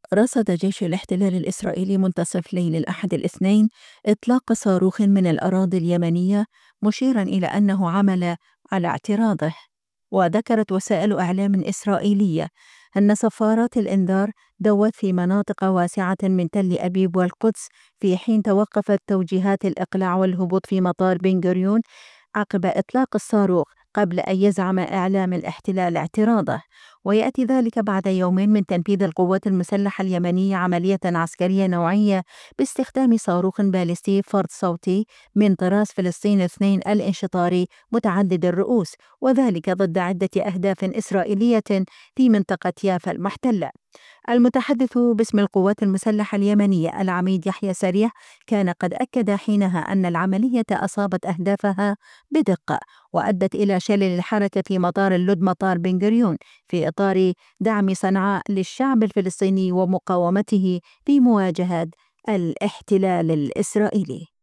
رصد جيش الاحتلال الإسرائيلي منتصف ليل الأحد الاثنين إطلاق صاروخ من الأراضي اليمنية، مشيرا إلى أنه عمل على اعتراضه. وذكرت وسائل إعلام إسرائيلية أن صفارات الإنذار دوت في مناطق واسعة من تل أبيب والقدس، في حين توقفت توجيهات الإقلاع والهبوط في مطار بن غوريون عقب إطلاق الصاروخ، قبل أن يزعم إعلام الاحتلال اعتراضه. ويأتي ذلك بعد يومين من تنفيذ القوات المسلحة اليمنية عملية عسكرية نوعية باستخدام صاروخ باليستي فرد صوتي من طراز فلسطين 2 الانشطاري متعدد الرؤوس، وذلك ضد عدة أهداف إسرائيلية في منطقة يافا المحتلة. المتحدث باسم القوات المسلحة اليمنية العميد يحيى سريع كان قد أكد حينها أن العملية أصابت أهدافها بدقة، وأدت إلى شلل الحركة في مطار اللد مطار بن غوريون، في إطار دعم صنعاء للشعب الفلسطيني ومقاومته في مواجهة الاحتلال الإسرائيلي.